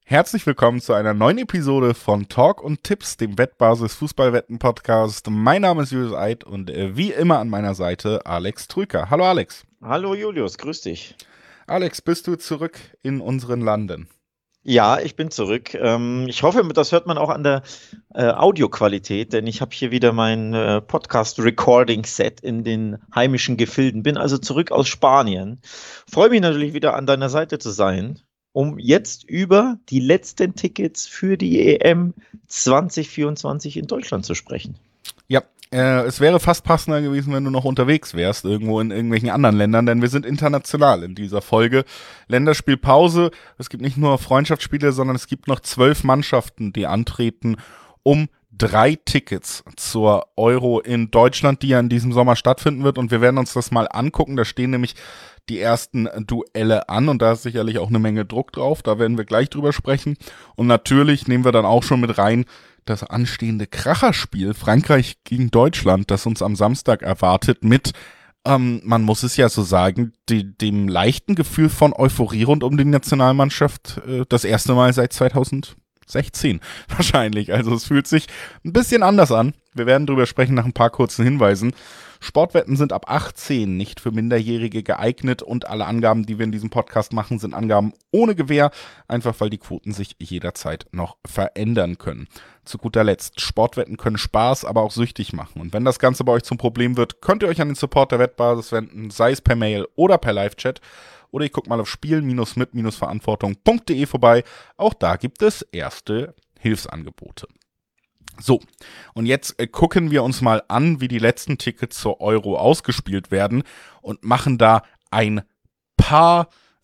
Herzlich willkommen zu einer neuen Episode von Talk und Tipps, dem Wettbasis Fußballwetten-Podcast. Mein Name ist Julius Eid und wie immer an meiner Seite Alex Trüker. Hallo Alex. Hallo Julius, grüß dich. Alex, bist du zurück in unseren Landen? Ja, ich bin zurück. Ich hoffe, das hört man auch an der Audioqualität, denn ich habe hier wieder mein Podcast-Recording-Set in den heimischen Gefilden. Bin also zurück aus Spanien. Freue mich natürlich wieder an deiner Seite zu sein, um jetzt über die letzten Tickets für die EM 2024 in Deutschland zu sprechen. Ja, es wäre fast passender gewesen, wenn du noch unterwegs wärst, irgendwo in irgendwelchen anderen Ländern, denn wir sind international in dieser Folge. Länderspielpause, es gibt nicht nur Freundschaftsspiele, sondern es gibt noch 12 Mannschaften, die antreten, um 3 Tickets zur Euro in Deutschland, die ja in diesem Sommer stattfinden wird. Und wir werden uns das mal angucken. Da stehen nämlich die ersten Duelle an und da ist sicherlich auch eine Menge Druck drauf. Da werden wir gleich drüber sprechen. Und natürlich nehmen wir dann auch schon mit rein das anstehende Kracherspiel Frankreich gegen Deutschland, das uns am Samstag erwartet mit, man muss es ja so sagen, dem leichten Gefühl von Euphorie rund um die Nationalmannschaft, das erste Mal seit 2016 wahrscheinlich. Also es fühlt sich ein bisschen anders an. Wir werden drüber sprechen nach ein paar kurzen Hinweisen. Sportwetten sind ab 18 nicht für Minderjährige geeignet und alle Angaben, die wir in diesem Podcast machen, sind Angaben ohne Gewähr, einfach weil die Quoten sich jederzeit noch verändern können. Zu guter Letzt, Sportwetten können Spaß, aber auch süchtig machen. Und wenn das Ganze bei euch zum Problem wird, könnt ihr euch an den Support der Wettbasis wenden, sei es per Mail oder per Live-Chat. Oder ihr guckt mal auf spielen-mit-verantwortung.de vorbei. Auch da gibt es erste Hilfsangebote. So, und jetzt gucken wir uns mal an, wie die letzten Tickets zur Euro ausgespielt werden und machen da ein paar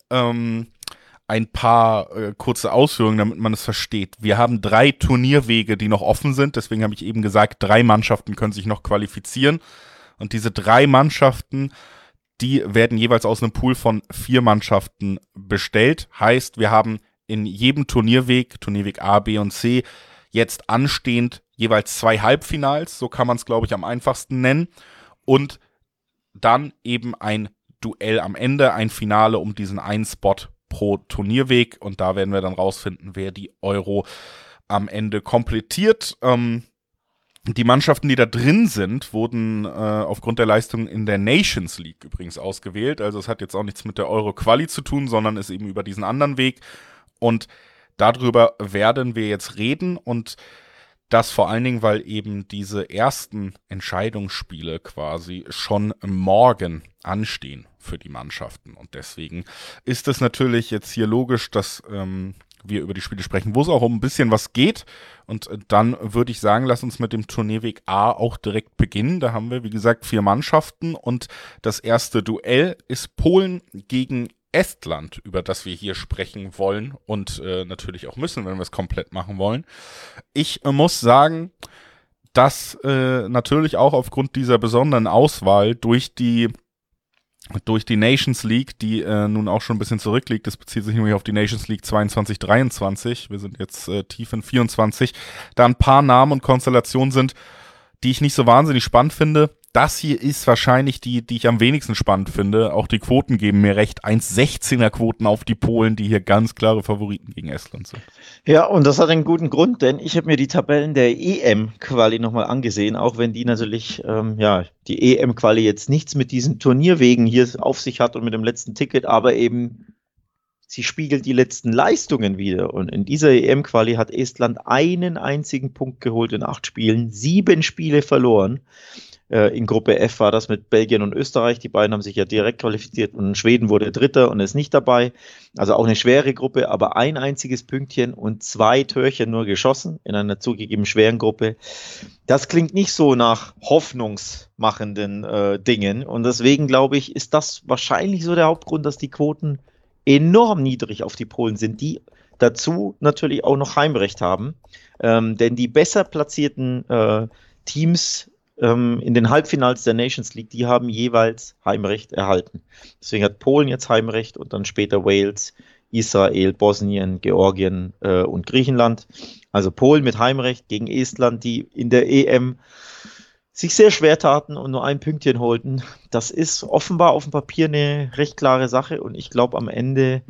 kurze Ausführungen, damit man es versteht. Wir haben 3 Turnierwege, die noch offen sind. Deswegen habe ich eben gesagt, 3 Mannschaften können sich noch qualifizieren. Und diese 3 Mannschaften, die werden jeweils aus einem Pool von 4 Mannschaften bestellt. Heißt, wir haben in jedem Turnierweg A, B und C, jetzt anstehend jeweils 2 Halbfinals, so kann man es, glaube ich, am einfachsten nennen. Und dann eben ein Duell am Ende, ein Finale um diesen einen Spot pro Turnierweg. Und da werden wir dann rausfinden, wer die Euro am Ende komplettiert. Die Mannschaften, die da drin sind, wurden aufgrund der Leistung in der Nations League übrigens ausgewählt. Also es hat jetzt auch nichts mit der Euro-Quali zu tun, sondern ist eben über diesen anderen Weg. Und darüber werden wir jetzt reden und das vor allen Dingen, weil eben diese ersten Entscheidungsspiele quasi schon morgen anstehen für die Mannschaften. Und deswegen ist es natürlich jetzt hier logisch, dass wir über die Spiele sprechen, wo es auch um ein bisschen was geht. Und dann würde ich sagen, lass uns mit dem Turnierweg A auch direkt beginnen. Da haben wir, wie gesagt, 4 Mannschaften und das erste Duell ist Polen gegen Estland, über das wir hier sprechen wollen und natürlich auch müssen, wenn wir es komplett machen wollen. Ich muss sagen, dass natürlich auch aufgrund dieser besonderen Auswahl durch die Nations League, die nun auch schon ein bisschen zurückliegt, das bezieht sich nämlich auf die Nations League 22-23, wir sind jetzt tief in 24, da ein paar Namen und Konstellationen sind, die ich nicht so wahnsinnig spannend finde. Das hier ist wahrscheinlich die ich am wenigsten spannend finde. Auch die Quoten geben mir recht. 1,16er Quoten auf die Polen, die hier ganz klare Favoriten gegen Estland sind. Ja, und das hat einen guten Grund, denn ich habe mir die Tabellen der EM-Quali nochmal angesehen, auch wenn die natürlich, die EM-Quali jetzt nichts mit diesen Turnierwegen hier auf sich hat und mit dem letzten Ticket, aber eben sie spiegelt die letzten Leistungen wieder. Und in dieser EM-Quali hat Estland einen einzigen Punkt geholt in 8 Spielen, 7 Spiele verloren. In Gruppe F war das mit Belgien und Österreich. Die beiden haben sich ja direkt qualifiziert und Schweden wurde Dritter und ist nicht dabei. Also auch eine schwere Gruppe, aber ein einziges Pünktchen und 2 Törchen nur geschossen in einer zugegeben schweren Gruppe. Das klingt nicht so nach hoffnungsmachenden Dingen und deswegen glaube ich, ist das wahrscheinlich so der Hauptgrund, dass die Quoten enorm niedrig auf die Polen sind, die dazu natürlich auch noch Heimrecht haben. Denn die besser platzierten Teams in den Halbfinals der Nations League, die haben jeweils Heimrecht erhalten. Deswegen hat Polen jetzt Heimrecht und dann später Wales, Israel, Bosnien, Georgien und Griechenland. Also Polen mit Heimrecht gegen Estland, die in der EM sich sehr schwer taten und nur ein Pünktchen holten. Das ist offenbar auf dem Papier eine recht klare Sache und ich glaube am Ende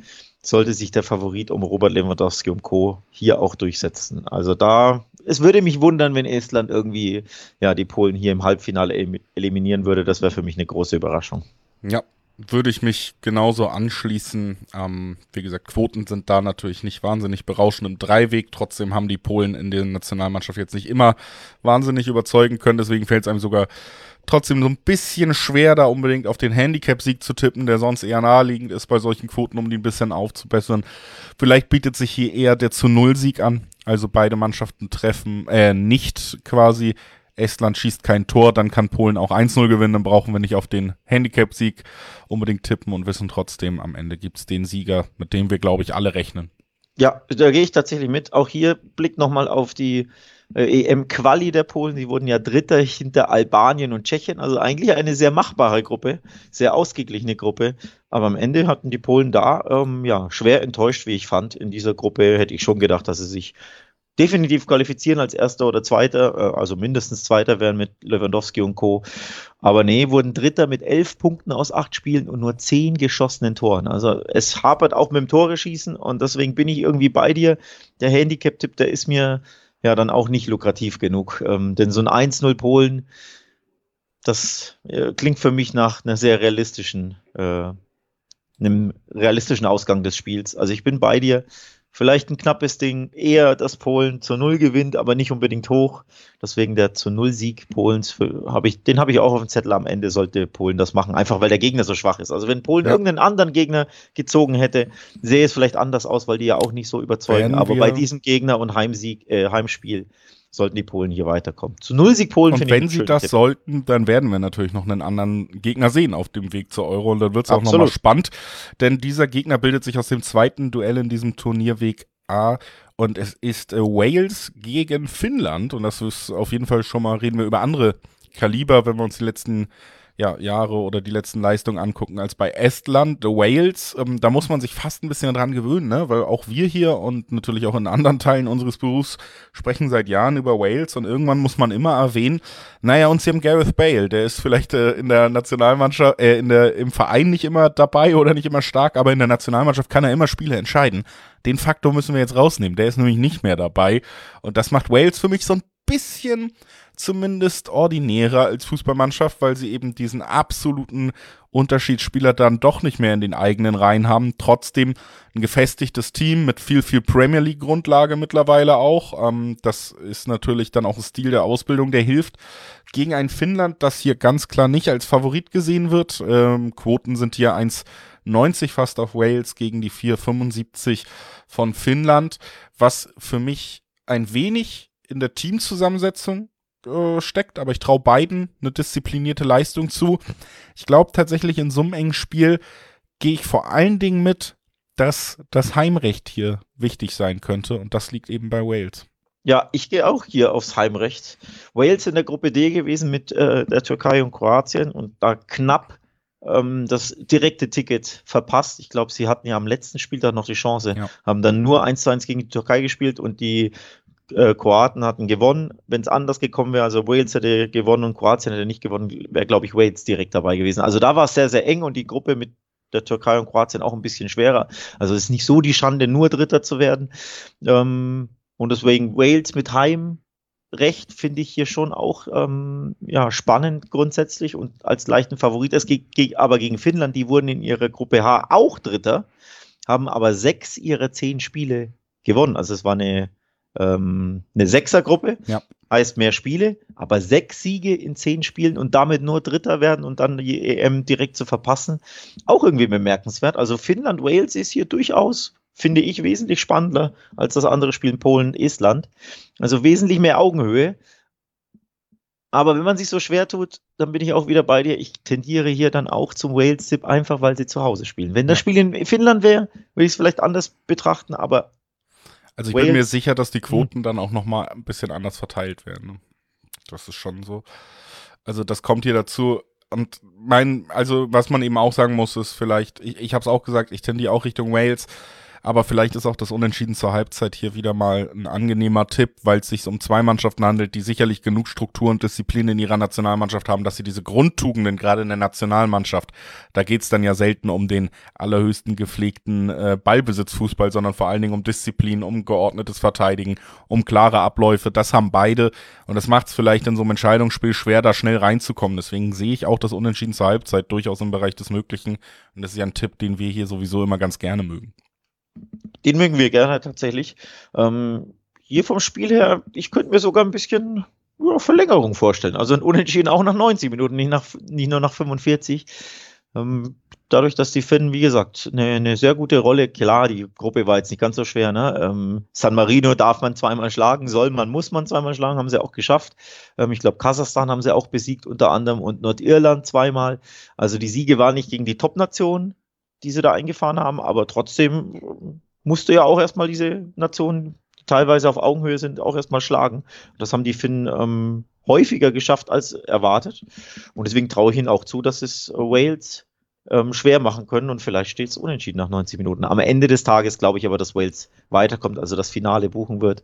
sollte sich der Favorit um Robert Lewandowski und Co. hier auch durchsetzen. Also es würde mich wundern, wenn Estland irgendwie die Polen hier im Halbfinale eliminieren würde. Das wäre für mich eine große Überraschung. Ja, würde ich mich genauso anschließen. Wie gesagt, Quoten sind da natürlich nicht wahnsinnig berauschend im Dreiweg. Trotzdem haben die Polen in der Nationalmannschaft jetzt nicht immer wahnsinnig überzeugen können. Deswegen fällt es einem sogar trotzdem so ein bisschen schwer, da unbedingt auf den Handicap-Sieg zu tippen, der sonst eher naheliegend ist bei solchen Quoten, um die ein bisschen aufzubessern. Vielleicht bietet sich hier eher der zu-Null-Sieg an. Also beide Mannschaften treffen nicht quasi. Estland schießt kein Tor, dann kann Polen auch 1-0 gewinnen, dann brauchen wir nicht auf den Handicap-Sieg unbedingt tippen und wissen trotzdem, am Ende gibt es den Sieger, mit dem wir, glaube ich, alle rechnen. Ja, da gehe ich tatsächlich mit. Auch hier Blick nochmal auf die EM-Quali der Polen. Die wurden ja Dritter hinter Albanien und Tschechien. Also eigentlich eine sehr machbare Gruppe, sehr ausgeglichene Gruppe. Aber am Ende hatten die Polen da schwer enttäuscht, wie ich fand. In dieser Gruppe hätte ich schon gedacht, dass sie sich definitiv qualifizieren als Erster oder Zweiter, also mindestens Zweiter wären mit Lewandowski und Co. Aber nee, wurden Dritter mit 11 Punkten aus 8 Spielen und nur 10 geschossenen Toren. Also es hapert auch mit dem Tore schießen und deswegen bin ich irgendwie bei dir. Der Handicap-Tipp, der ist mir ja dann auch nicht lukrativ genug. Denn so ein 1-0 Polen, das klingt für mich nach einer sehr einem realistischen Ausgang des Spiels. Also ich bin bei dir. Vielleicht ein knappes Ding, eher dass Polen zu 0 gewinnt, aber nicht unbedingt hoch. Deswegen der zu 0 Sieg Polens, den habe ich auch auf dem Zettel. Am Ende sollte Polen das machen, einfach weil der Gegner so schwach ist. Also wenn Polen irgendeinen anderen Gegner gezogen hätte, sähe es vielleicht anders aus, weil die ja auch nicht so überzeugen. Aber bei diesem Gegner und Heimspiel sollten die Polen hier weiterkommen. Zu 0 Sieg Polen finde ich. Und wenn sie das sollten, dann werden wir natürlich noch einen anderen Gegner sehen auf dem Weg zur Euro. Und dann wird es auch nochmal spannend. Denn dieser Gegner bildet sich aus dem zweiten Duell in diesem Turnierweg A. Und es ist Wales gegen Finnland. Und das ist auf jeden Fall schon mal, reden wir über andere Kaliber, wenn wir uns die letzten Jahre oder die letzten Leistungen angucken als bei Estland, Wales, da muss man sich fast ein bisschen dran gewöhnen, ne? Weil auch wir hier und natürlich auch in anderen Teilen unseres Berufs sprechen seit Jahren über Wales und irgendwann muss man immer erwähnen, und sie haben Gareth Bale, der ist vielleicht in der Nationalmannschaft, im Verein nicht immer dabei oder nicht immer stark, aber in der Nationalmannschaft kann er immer Spiele entscheiden. Den Faktor müssen wir jetzt rausnehmen, der ist nämlich nicht mehr dabei und das macht Wales für mich so ein bisschen zumindest ordinärer als Fußballmannschaft, weil sie eben diesen absoluten Unterschiedsspieler dann doch nicht mehr in den eigenen Reihen haben. Trotzdem ein gefestigtes Team mit viel Premier League Grundlage mittlerweile auch. Das ist natürlich dann auch ein Stil der Ausbildung, der hilft. Gegen ein Finnland, das hier ganz klar nicht als Favorit gesehen wird. Quoten sind hier 1,90 fast auf Wales gegen die 4,75 von Finnland, was für mich ein wenig in der Teamzusammensetzung steckt, aber ich traue beiden eine disziplinierte Leistung zu. Ich glaube tatsächlich, in so einem engen Spiel gehe ich vor allen Dingen mit, dass das Heimrecht hier wichtig sein könnte und das liegt eben bei Wales. Ja, ich gehe auch hier aufs Heimrecht. Wales in der Gruppe D gewesen mit der Türkei und Kroatien und da knapp das direkte Ticket verpasst. Ich glaube, sie hatten ja am letzten Spieltag noch die Chance, haben dann nur 1:1 gegen die Türkei gespielt und die Kroaten hatten gewonnen. Wenn es anders gekommen wäre, also Wales hätte gewonnen und Kroatien hätte nicht gewonnen, wäre, glaube ich, Wales direkt dabei gewesen. Also da war es sehr, sehr eng und die Gruppe mit der Türkei und Kroatien auch ein bisschen schwerer. Also es ist nicht so die Schande, nur Dritter zu werden. Und deswegen Wales mit Heimrecht finde ich hier schon auch spannend grundsätzlich und als leichten Favorit. Es geht aber gegen Finnland, die wurden in ihrer Gruppe H auch Dritter, haben aber 6 ihrer 10 Spiele gewonnen. Also es war eine Sechsergruppe, heißt mehr Spiele, aber 6 Siege in 10 Spielen und damit nur Dritter werden und dann die EM direkt zu verpassen, auch irgendwie bemerkenswert. Also Finnland, Wales ist hier durchaus, finde ich, wesentlich spannender als das andere Spiel in Polen, Estland. Also wesentlich mehr Augenhöhe. Aber wenn man sich so schwer tut, dann bin ich auch wieder bei dir. Ich tendiere hier dann auch zum Wales-Tipp, einfach weil sie zu Hause spielen. Wenn das Spiel in Finnland wäre, würde ich es vielleicht anders betrachten, aber also ich bin mir sicher, dass die Quoten dann auch nochmal ein bisschen anders verteilt werden. Das ist schon so. Also das kommt hier dazu. Und was man eben auch sagen muss, ist vielleicht, ich habe es auch gesagt, ich tendiere auch Richtung Wales. Aber vielleicht ist auch das Unentschieden zur Halbzeit hier wieder mal ein angenehmer Tipp, weil es sich um zwei Mannschaften handelt, die sicherlich genug Struktur und Disziplin in ihrer Nationalmannschaft haben, dass sie diese Grundtugenden, gerade in der Nationalmannschaft, da geht's dann ja selten um den allerhöchsten gepflegten Ballbesitzfußball, sondern vor allen Dingen um Disziplin, um geordnetes Verteidigen, um klare Abläufe. Das haben beide und das macht es vielleicht in so einem Entscheidungsspiel schwer, da schnell reinzukommen. Deswegen sehe ich auch das Unentschieden zur Halbzeit durchaus im Bereich des Möglichen. Und das ist ja ein Tipp, den wir hier sowieso immer ganz gerne mögen. Den mögen wir gerne tatsächlich. Hier vom Spiel her, ich könnte mir sogar ein bisschen Verlängerung vorstellen. Also ein Unentschieden auch nach 90 Minuten, nicht nur nach 45. Dadurch, dass die Finnen, wie gesagt, eine sehr gute Rolle, klar, die Gruppe war jetzt nicht ganz so schwer, ne? San Marino darf man zweimal schlagen, muss man zweimal schlagen, haben sie auch geschafft. Ich glaube, Kasachstan haben sie auch besiegt unter anderem und Nordirland zweimal. Also die Siege waren nicht gegen die Top-Nationen, die sie da eingefahren haben, aber trotzdem musste ja auch erstmal diese Nationen, die teilweise auf Augenhöhe sind, auch erstmal schlagen. Das haben die Finnen häufiger geschafft als erwartet. Und deswegen traue ich ihnen auch zu, dass es Wales schwer machen können und vielleicht steht es unentschieden nach 90 Minuten. Am Ende des Tages glaube ich aber, dass Wales weiterkommt, also das Finale buchen wird.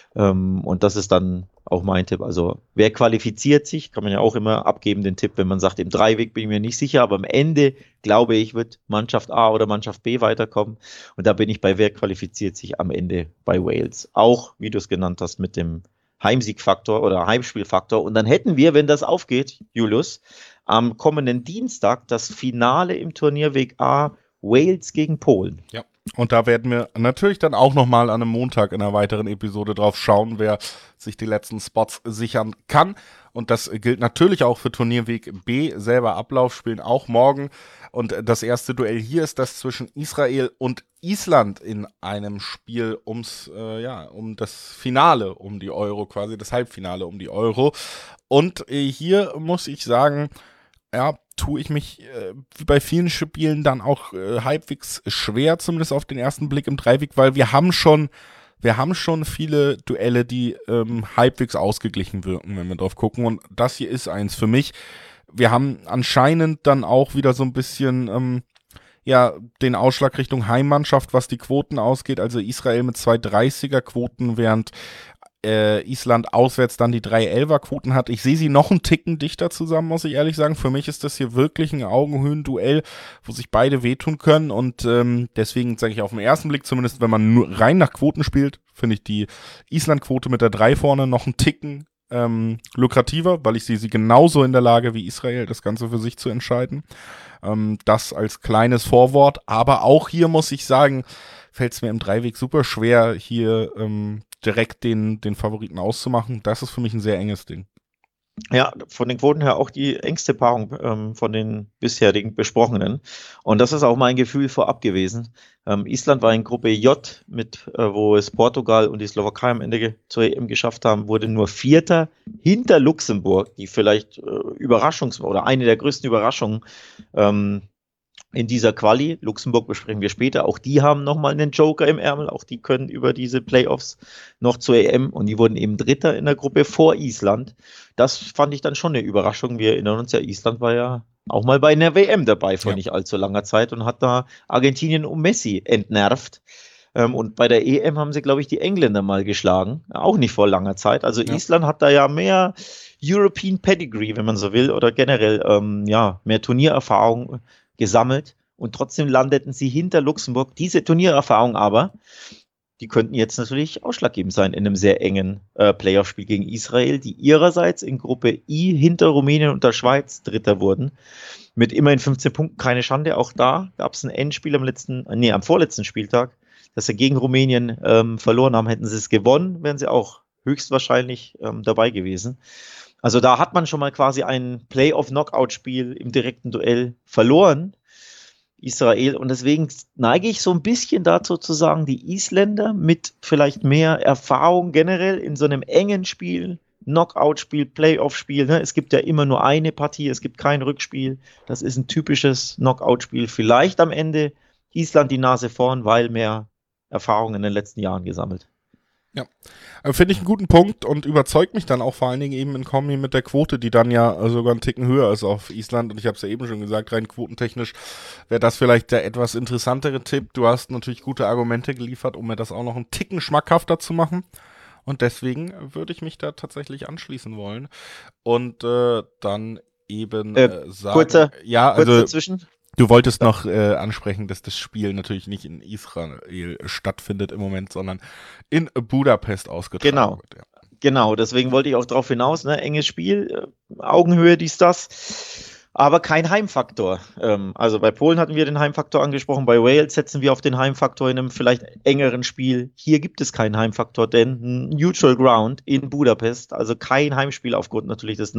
Und das ist dann auch mein Tipp. Also wer qualifiziert sich, kann man ja auch immer abgeben, den Tipp, wenn man sagt, im Dreiweg bin ich mir nicht sicher, aber am Ende glaube ich, wird Mannschaft A oder Mannschaft B weiterkommen. Und da bin ich bei wer qualifiziert sich am Ende bei Wales. Auch, wie du es genannt hast, mit dem Heimsiegfaktor oder Heimspielfaktor. Und dann hätten wir, wenn das aufgeht, Julius, am kommenden Dienstag das Finale im Turnierweg A, Wales gegen Polen. Ja. Und da werden wir natürlich dann auch nochmal an einem Montag in einer weiteren Episode drauf schauen, wer sich die letzten Spots sichern kann. Und das gilt natürlich auch für Turnierweg B, selber Ablauf, spielen auch morgen. Und das erste Duell hier ist das zwischen Israel und Island in einem Spiel um das Finale um die Euro, quasi das Halbfinale um die Euro. Und hier muss ich sagen, ja, tue ich mich wie bei vielen Spielen dann auch halbwegs schwer, zumindest auf den ersten Blick im Dreiweg, weil wir haben schon viele Duelle, die halbwegs ausgeglichen wirken, wenn wir drauf gucken. Und das hier ist eins für mich. Wir haben anscheinend dann auch wieder so ein bisschen den Ausschlag Richtung Heimmannschaft, was die Quoten ausgeht. Also Israel mit 2,30er-Quoten, während Island auswärts dann die 3,11er-Quoten hat. Ich sehe sie noch einen Ticken dichter zusammen, muss ich ehrlich sagen. Für mich ist das hier wirklich ein Augenhöhen-Duell, wo sich beide wehtun können und deswegen sage ich auf den ersten Blick, zumindest wenn man nur rein nach Quoten spielt, finde ich die Island-Quote mit der 3 vorne noch einen Ticken lukrativer, weil ich sehe sie genauso in der Lage wie Israel, das Ganze für sich zu entscheiden. Das als kleines Vorwort, aber auch hier muss ich sagen, fällt es mir im Dreiweg super schwer, hier direkt den Favoriten auszumachen. Das ist für mich ein sehr enges Ding. Ja, von den Quoten her auch die engste Paarung von den bisherigen besprochenen. Und das ist auch mein Gefühl vorab gewesen. Island war in Gruppe J, wo es Portugal und die Slowakei am Ende zur EM geschafft haben, wurde nur Vierter hinter Luxemburg, die vielleicht oder eine der größten Überraschungen in dieser Quali. Luxemburg besprechen wir später. Auch die haben nochmal einen Joker im Ärmel. Auch die können über diese Playoffs noch zur EM. Und die wurden eben Dritter in der Gruppe vor Island. Das fand ich dann schon eine Überraschung. Wir erinnern uns ja, Island war ja auch mal bei einer WM dabei vor nicht allzu langer Zeit und hat da Argentinien um Messi entnervt. Und bei der EM haben sie, glaube ich, die Engländer mal geschlagen. Auch nicht vor langer Zeit. Also Island hat da ja mehr European Pedigree, wenn man so will, oder generell mehr Turniererfahrung gesammelt und trotzdem landeten sie hinter Luxemburg. Diese Turniererfahrung aber, die könnten jetzt natürlich ausschlaggebend sein in einem sehr engen Playoff-Spiel gegen Israel, die ihrerseits in Gruppe I hinter Rumänien und der Schweiz Dritter wurden. Mit immerhin 15 Punkten, keine Schande. Auch da gab es ein Endspiel am vorletzten Spieltag, das sie gegen Rumänien verloren haben. Hätten sie es gewonnen, wären sie auch höchstwahrscheinlich dabei gewesen. Also da hat man schon mal quasi ein Playoff-Knockout-Spiel im direkten Duell verloren, Israel. Und deswegen neige ich so ein bisschen dazu zu sagen, die Isländer mit vielleicht mehr Erfahrung generell in so einem engen Spiel, Knockout-Spiel, Playoff-Spiel. Ne? Es gibt ja immer nur eine Partie, es gibt kein Rückspiel. Das ist ein typisches Knockout-Spiel. Vielleicht am Ende Island die Nase vorn, weil mehr Erfahrung in den letzten Jahren gesammelt. Ja, finde ich einen guten Punkt und überzeugt mich dann auch vor allen Dingen eben in Kombi mit der Quote, die dann ja sogar einen Ticken höher ist auf Island. Und ich habe es ja eben schon gesagt, rein quotentechnisch wäre das vielleicht der etwas interessantere Tipp. Du hast natürlich gute Argumente geliefert, um mir das auch noch einen Ticken schmackhafter zu machen. Und deswegen würde ich mich da tatsächlich anschließen wollen und dann eben sagen, Kurzer also Zwischen. du wolltest noch ansprechen, dass das Spiel natürlich nicht in Israel stattfindet im Moment, sondern in Budapest ausgetragen wird. Ja. Genau, deswegen wollte ich auch darauf hinaus, ne? Enges Spiel, Augenhöhe, das, aber kein Heimfaktor. Also bei Polen hatten wir den Heimfaktor angesprochen, bei Wales setzen wir auf den Heimfaktor in einem vielleicht engeren Spiel. Hier gibt es keinen Heimfaktor, denn Neutral Ground in Budapest, also kein Heimspiel aufgrund natürlich des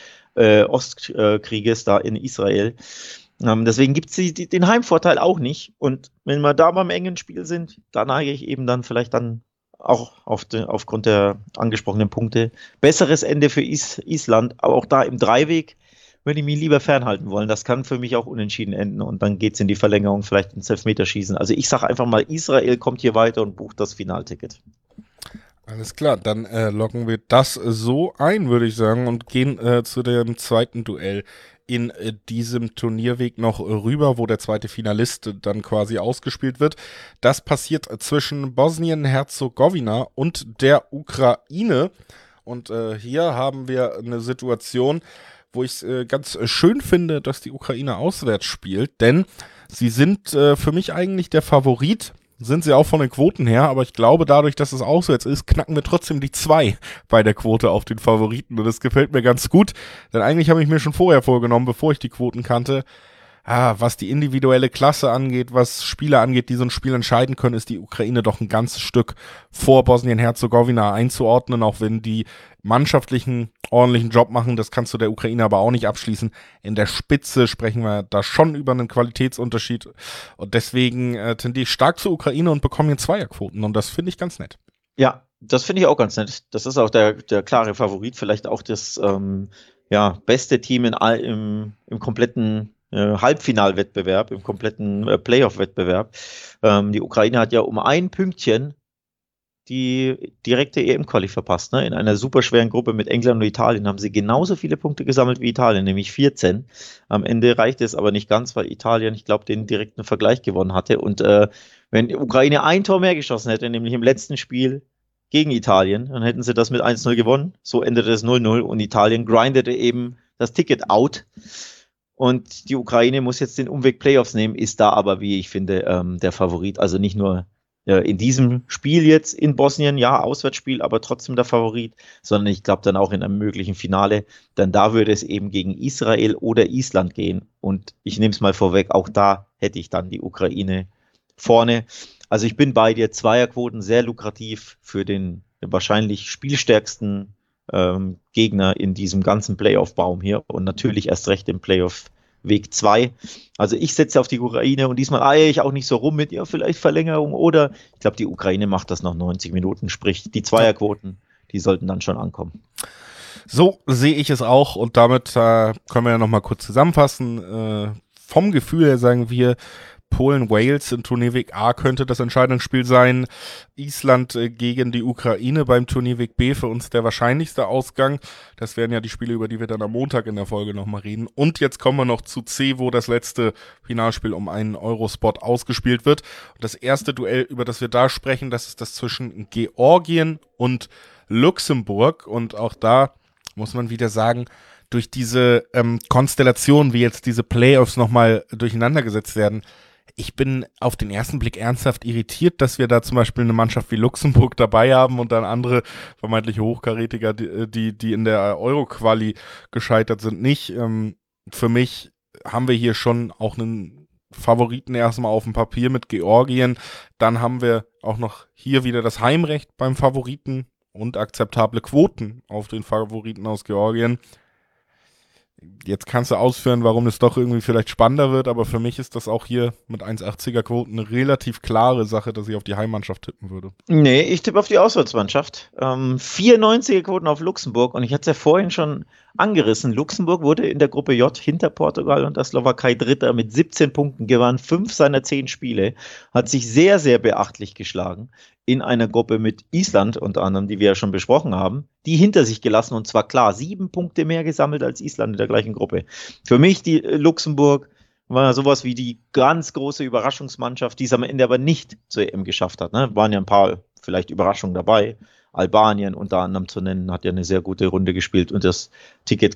Ostkriege da in Israel. Deswegen gibt es den Heimvorteil auch nicht. Und wenn wir da beim engen Spiel sind, da neige ich eben dann vielleicht dann auch aufgrund der angesprochenen Punkte. Besseres Ende für Island, aber auch da im Dreiweg würde ich mich lieber fernhalten wollen. Das kann für mich auch unentschieden enden und dann geht es in die Verlängerung, vielleicht ins Elfmeterschießen. Also ich sage einfach mal, Israel kommt hier weiter und bucht das Finalticket. Alles klar, dann loggen wir das so ein, würde ich sagen, und gehen zu dem zweiten Duell in diesem Turnierweg noch rüber, wo der zweite Finalist dann quasi ausgespielt wird. Das passiert zwischen Bosnien-Herzegowina und der Ukraine. Und hier haben wir eine Situation, wo ich es ganz schön finde, dass die Ukraine auswärts spielt, denn sie sind für mich eigentlich der Favorit. Sind sie auch von den Quoten her, aber ich glaube, dadurch, dass es auswärts ist, knacken wir trotzdem die 2 bei der Quote auf den Favoriten und das gefällt mir ganz gut, denn eigentlich habe ich mir schon vorher vorgenommen, bevor ich die Quoten kannte, was die individuelle Klasse angeht, was Spieler angeht, die so ein Spiel entscheiden können, ist die Ukraine doch ein ganzes Stück vor Bosnien-Herzegowina einzuordnen, auch wenn die mannschaftlichen ordentlichen Job machen, das kannst du der Ukraine aber auch nicht abschließen. In der Spitze sprechen wir da schon über einen Qualitätsunterschied und deswegen tendiere ich stark zur Ukraine und bekomme hier Zweierquoten und das finde ich ganz nett. Ja, das finde ich auch ganz nett. Das ist auch der klare Favorit, vielleicht auch das beste Team im kompletten Halbfinalwettbewerb, im kompletten Playoff-Wettbewerb. Die Ukraine hat ja um ein Pünktchen die direkte EM-Quali verpasst. Ne? In einer super schweren Gruppe mit England und Italien haben sie genauso viele Punkte gesammelt wie Italien, nämlich 14. Am Ende reichte es aber nicht ganz, weil Italien, ich glaube, den direkten Vergleich gewonnen hatte. Und wenn die Ukraine ein Tor mehr geschossen hätte, nämlich im letzten Spiel gegen Italien, dann hätten sie das mit 1-0 gewonnen. So endete es 0-0 und Italien grindete eben das Ticket out. Und die Ukraine muss jetzt den Umweg Playoffs nehmen, ist da aber, wie ich finde, der Favorit. Also nicht nur in diesem Spiel jetzt in Bosnien, ja, Auswärtsspiel, aber trotzdem der Favorit, sondern ich glaube dann auch in einem möglichen Finale, denn da würde es eben gegen Israel oder Island gehen. Und ich nehme es mal vorweg, auch da hätte ich dann die Ukraine vorne. Also ich bin bei dir, Zweierquoten sehr lukrativ für den wahrscheinlich spielstärksten Gegner in diesem ganzen Playoff-Baum hier und natürlich erst recht im Playoff-Weg 2. Also ich setze auf die Ukraine und diesmal eiere ich auch nicht so rum mit, ja, vielleicht Verlängerung oder ich glaube, die Ukraine macht das nach 90 Minuten, sprich die Zweierquoten, die sollten dann schon ankommen. So sehe ich es auch und damit können wir ja nochmal kurz zusammenfassen. Vom Gefühl her sagen wir, Polen-Wales in Turnierweg A könnte das Entscheidungsspiel sein. Island gegen die Ukraine beim Turnierweg B für uns der wahrscheinlichste Ausgang. Das wären ja die Spiele, über die wir dann am Montag in der Folge nochmal reden. Und jetzt kommen wir noch zu C, wo das letzte Finalspiel um einen Eurospot ausgespielt wird. Und das erste Duell, über das wir da sprechen, das ist das zwischen Georgien und Luxemburg. Und auch da muss man wieder sagen, durch diese Konstellation, wie jetzt diese Playoffs nochmal durcheinandergesetzt werden, ich bin auf den ersten Blick ernsthaft irritiert, dass wir da zum Beispiel eine Mannschaft wie Luxemburg dabei haben und dann andere vermeintliche Hochkarätiger, die in der Euro-Quali gescheitert sind, nicht. Für mich haben wir hier schon auch einen Favoriten erstmal auf dem Papier mit Georgien. Dann haben wir auch noch hier wieder das Heimrecht beim Favoriten und akzeptable Quoten auf den Favoriten aus Georgien. Jetzt kannst du ausführen, warum es doch irgendwie vielleicht spannender wird, aber für mich ist das auch hier mit 1,80er Quoten eine relativ klare Sache, dass ich auf die Heimmannschaft tippen würde. Nee, ich tippe auf die Auswärtsmannschaft. 94er Quoten auf Luxemburg und ich hatte es ja vorhin schon angerissen. Luxemburg wurde in der Gruppe J hinter Portugal und der Slowakei Dritter mit 17 Punkten, gewann 5 seiner 10 Spiele, hat sich sehr, sehr beachtlich geschlagen in einer Gruppe mit Island unter anderem, die wir ja schon besprochen haben, die hinter sich gelassen und zwar klar 7 Punkte mehr gesammelt als Island in der gleichen Gruppe. Für mich die Luxemburg war sowas wie die ganz große Überraschungsmannschaft, die es am Ende aber nicht zur EM geschafft hat. Ne? Waren ja ein paar vielleicht Überraschungen dabei. Albanien unter anderem zu nennen, hat ja eine sehr gute Runde gespielt und das Ticket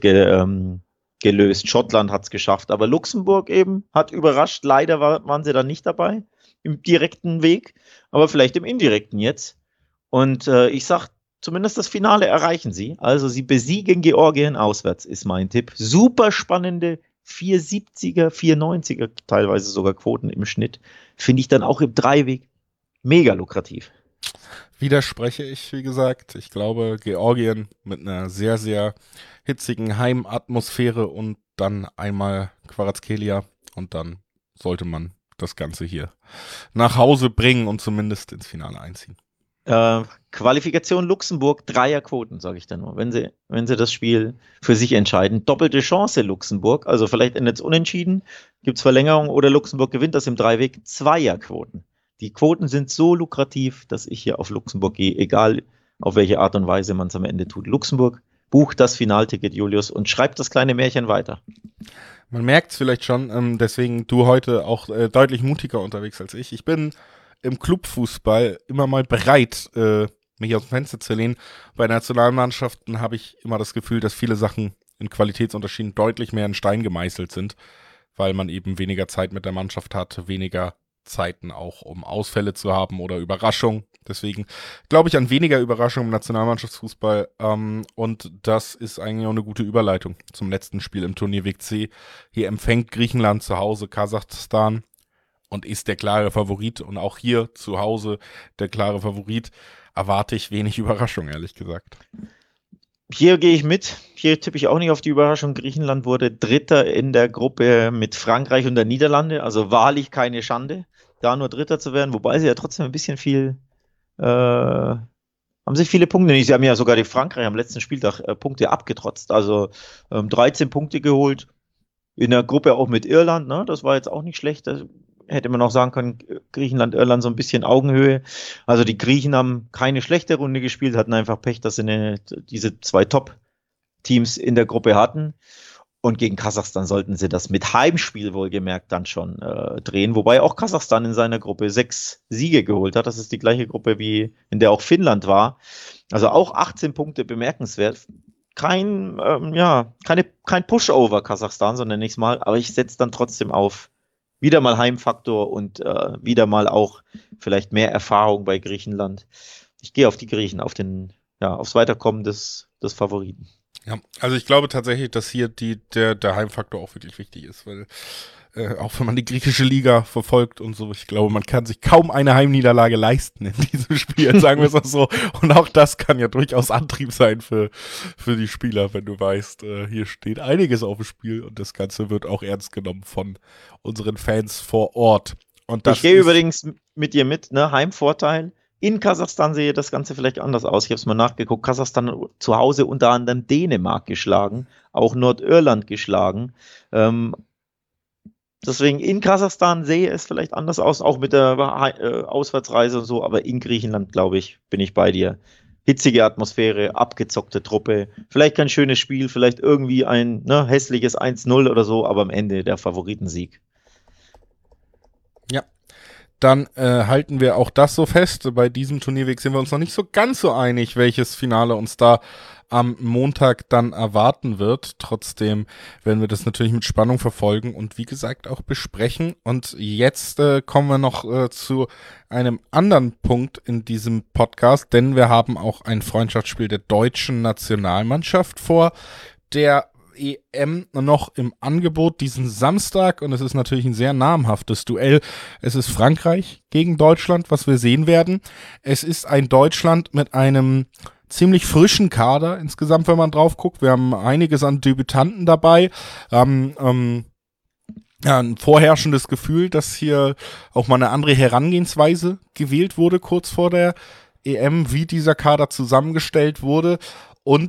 gelöst. Schottland hat es geschafft, aber Luxemburg eben hat überrascht. Leider waren sie da nicht dabei im direkten Weg, aber vielleicht im indirekten jetzt. Und ich sag, zumindest das Finale erreichen sie. Also sie besiegen Georgien auswärts, ist mein Tipp. Super spannende 470er, 490er, teilweise sogar Quoten im Schnitt. Finde ich dann auch im Dreiweg mega lukrativ. Widerspreche ich, wie gesagt. Ich glaube, Georgien mit einer sehr, sehr hitzigen Heimatmosphäre und dann einmal Kvaratskhelia und dann sollte man das Ganze hier nach Hause bringen und zumindest ins Finale einziehen. Qualifikation Luxemburg, Dreierquoten, sage ich dann nur, wenn sie das Spiel für sich entscheiden. Doppelte Chance Luxemburg, also vielleicht endet es unentschieden, gibt es Verlängerung oder Luxemburg gewinnt das im Dreiweg, Zweierquoten. Die Quoten sind so lukrativ, dass ich hier auf Luxemburg gehe, egal auf welche Art und Weise man es am Ende tut. Luxemburg, bucht das Finalticket, Julius, und schreibt das kleine Märchen weiter. Man merkt es vielleicht schon, deswegen du heute auch deutlich mutiger unterwegs als ich. Ich bin im Clubfußball immer mal bereit, mich aus dem Fenster zu lehnen. Bei Nationalmannschaften habe ich immer das Gefühl, dass viele Sachen in Qualitätsunterschieden deutlich mehr in Stein gemeißelt sind, weil man eben weniger Zeit mit der Mannschaft hat, weniger Zeiten auch, um Ausfälle zu haben oder Überraschung. Deswegen glaube ich an weniger Überraschung im Nationalmannschaftsfußball. Und das ist eigentlich auch eine gute Überleitung zum letzten Spiel im Turnierweg C. Hier empfängt Griechenland zu Hause Kasachstan und ist der klare Favorit. Und auch hier zu Hause der klare Favorit. Erwarte ich wenig Überraschung, ehrlich gesagt. Hier gehe ich mit. Hier tippe ich auch nicht auf die Überraschung. Griechenland wurde Dritter in der Gruppe mit Frankreich und der Niederlande. Also wahrlich keine Schande, da nur Dritter zu werden. Wobei sie ja trotzdem ein bisschen viel, haben sich viele Punkte nicht. Sie haben ja sogar die Frankreich am letzten Spieltag Punkte abgetrotzt. Also 13 Punkte geholt. In der Gruppe auch mit Irland. Ne? Das war jetzt auch nicht schlecht. Das hätte man auch sagen können, Griechenland, Irland so ein bisschen Augenhöhe. Also die Griechen haben keine schlechte Runde gespielt, hatten einfach Pech, dass sie diese 2 Top-Teams in der Gruppe hatten. Und gegen Kasachstan sollten sie das mit Heimspiel wohlgemerkt dann schon drehen. Wobei auch Kasachstan in seiner Gruppe 6 Siege geholt hat. Das ist die gleiche Gruppe, wie in der auch Finnland war. Also auch 18 Punkte, bemerkenswert. Kein Pushover Kasachstan, sondern nächstes Mal. Aber ich setze dann trotzdem auf wieder mal Heimfaktor und wieder mal auch vielleicht mehr Erfahrung bei Griechenland. Ich gehe auf die Griechen, aufs Weiterkommen des Favoriten. Ja, also ich glaube tatsächlich, dass hier der Heimfaktor auch wirklich wichtig ist, weil auch wenn man die griechische Liga verfolgt und so, ich glaube, man kann sich kaum eine Heimniederlage leisten in diesem Spiel, sagen wir es auch so. Und auch das kann ja durchaus Antrieb sein für die Spieler, wenn du weißt, hier steht einiges auf dem Spiel und das Ganze wird auch ernst genommen von unseren Fans vor Ort. Und das ich gehe übrigens mit dir mit, ne? Heimvorteil. In Kasachstan sehe das Ganze vielleicht anders aus. Ich habe es mal nachgeguckt. Kasachstan zu Hause unter anderem Dänemark geschlagen, auch Nordirland geschlagen. Deswegen in Kasachstan sehe es vielleicht anders aus, auch mit der Auswärtsreise und so, aber in Griechenland, glaube ich, bin ich bei dir. Hitzige Atmosphäre, abgezockte Truppe, vielleicht kein schönes Spiel, vielleicht irgendwie ein hässliches 1-0 oder so, aber am Ende der Favoritensieg. Ja. Dann halten wir auch das so fest. Bei diesem Turnierweg sind wir uns noch nicht so ganz so einig, welches Finale uns da am Montag dann erwarten wird. Trotzdem werden wir das natürlich mit Spannung verfolgen und wie gesagt auch besprechen. Und jetzt kommen wir noch zu einem anderen Punkt in diesem Podcast, denn wir haben auch ein Freundschaftsspiel der deutschen Nationalmannschaft vor der EM noch im Angebot diesen Samstag und es ist natürlich ein sehr namhaftes Duell. Es ist Frankreich gegen Deutschland, was wir sehen werden. Es ist ein Deutschland mit einem ziemlich frischen Kader insgesamt, wenn man drauf guckt. Wir haben einiges an Debütanten dabei. Ein vorherrschendes Gefühl, dass hier auch mal eine andere Herangehensweise gewählt wurde kurz vor der EM, wie dieser Kader zusammengestellt wurde und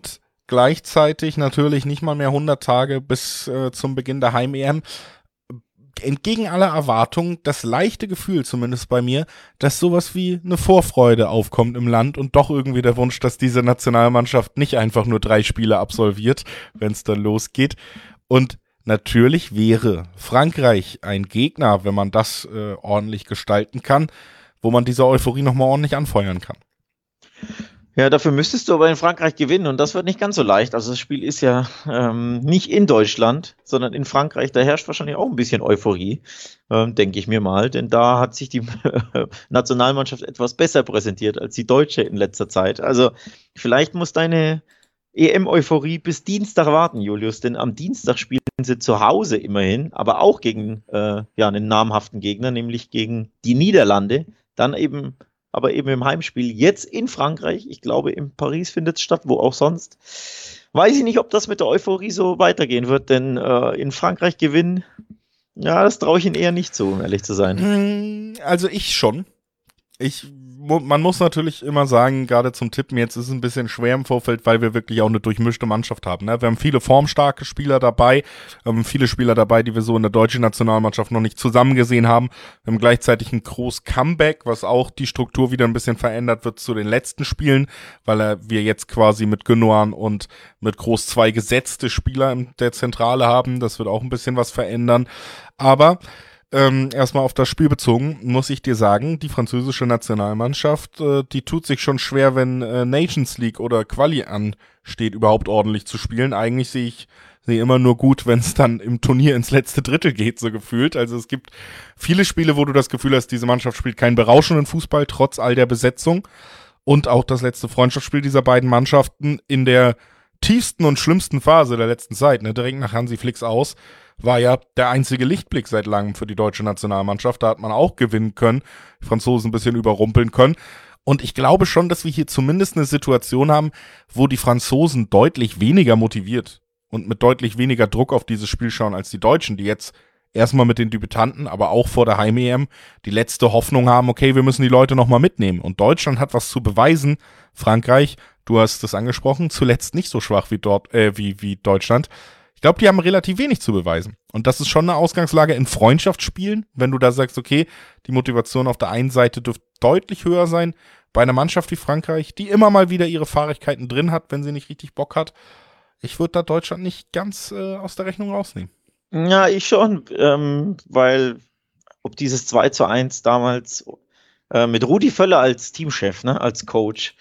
gleichzeitig natürlich nicht mal mehr 100 Tage bis zum Beginn der Heim-EM. Entgegen aller Erwartungen das leichte Gefühl, zumindest bei mir, dass sowas wie eine Vorfreude aufkommt im Land und doch irgendwie der Wunsch, dass diese Nationalmannschaft nicht einfach nur 3 Spiele absolviert, wenn es dann losgeht. Und natürlich wäre Frankreich ein Gegner, wenn man das ordentlich gestalten kann, wo man diese Euphorie nochmal ordentlich anfeuern kann. Ja, dafür müsstest du aber in Frankreich gewinnen und das wird nicht ganz so leicht. Also das Spiel ist ja nicht in Deutschland, sondern in Frankreich. Da herrscht wahrscheinlich auch ein bisschen Euphorie, denke ich mir mal. Denn da hat sich die Nationalmannschaft etwas besser präsentiert als die deutsche in letzter Zeit. Also vielleicht muss deine EM-Euphorie bis Dienstag warten, Julius. Denn am Dienstag spielen sie zu Hause immerhin, aber auch gegen einen namhaften Gegner, nämlich gegen die Niederlande. Dann eben aber eben im Heimspiel jetzt in Frankreich. Ich glaube, in Paris findet es statt, wo auch sonst. Weiß ich nicht, ob das mit der Euphorie so weitergehen wird, denn in Frankreich gewinnen, ja, das traue ich ihnen eher nicht zu, um ehrlich zu sein. Also ich schon. Man muss natürlich immer sagen, gerade zum Tippen, jetzt ist es ein bisschen schwer im Vorfeld, weil wir wirklich auch eine durchmischte Mannschaft haben. Ne? Wir haben viele formstarke Spieler dabei, viele Spieler dabei, die wir so in der deutschen Nationalmannschaft noch nicht zusammen gesehen haben. Wir haben gleichzeitig ein großes Comeback, was auch die Struktur wieder ein bisschen verändert wird zu den letzten Spielen, weil wir jetzt quasi mit Gündogan und mit Groß 2 gesetzte Spieler in der Zentrale haben. Das wird auch ein bisschen was verändern. Aber erstmal auf das Spiel bezogen, muss ich dir sagen, die französische Nationalmannschaft, die tut sich schon schwer, wenn Nations League oder Quali ansteht, überhaupt ordentlich zu spielen. Eigentlich sehe ich immer nur gut, wenn es dann im Turnier ins letzte Drittel geht, so gefühlt. Also es gibt viele Spiele, wo du das Gefühl hast, diese Mannschaft spielt keinen berauschenden Fußball, trotz all der Besetzung. Und auch das letzte Freundschaftsspiel dieser beiden Mannschaften in der tiefsten und schlimmsten Phase der letzten Zeit, ne, direkt nach Hansi Flicks aus, war ja der einzige Lichtblick seit langem für die deutsche Nationalmannschaft. Da hat man auch gewinnen können, die Franzosen ein bisschen überrumpeln können. Und ich glaube schon, dass wir hier zumindest eine Situation haben, wo die Franzosen deutlich weniger motiviert und mit deutlich weniger Druck auf dieses Spiel schauen als die Deutschen, die jetzt erstmal mit den Debütanten, aber auch vor der Heim-EM die letzte Hoffnung haben, okay, wir müssen die Leute nochmal mitnehmen. Und Deutschland hat was zu beweisen. Frankreich, du hast es angesprochen, zuletzt nicht so schwach wie Deutschland. Ich glaube, die haben relativ wenig zu beweisen. Und das ist schon eine Ausgangslage in Freundschaftsspielen, wenn du da sagst, okay, die Motivation auf der einen Seite dürfte deutlich höher sein, bei einer Mannschaft wie Frankreich, die immer mal wieder ihre Fahrigkeiten drin hat, wenn sie nicht richtig Bock hat. Ich würde da Deutschland nicht ganz aus der Rechnung rausnehmen. Ja, ich schon, weil ob dieses 2:1 damals mit Rudi Völler als Teamchef, ne, als Coach,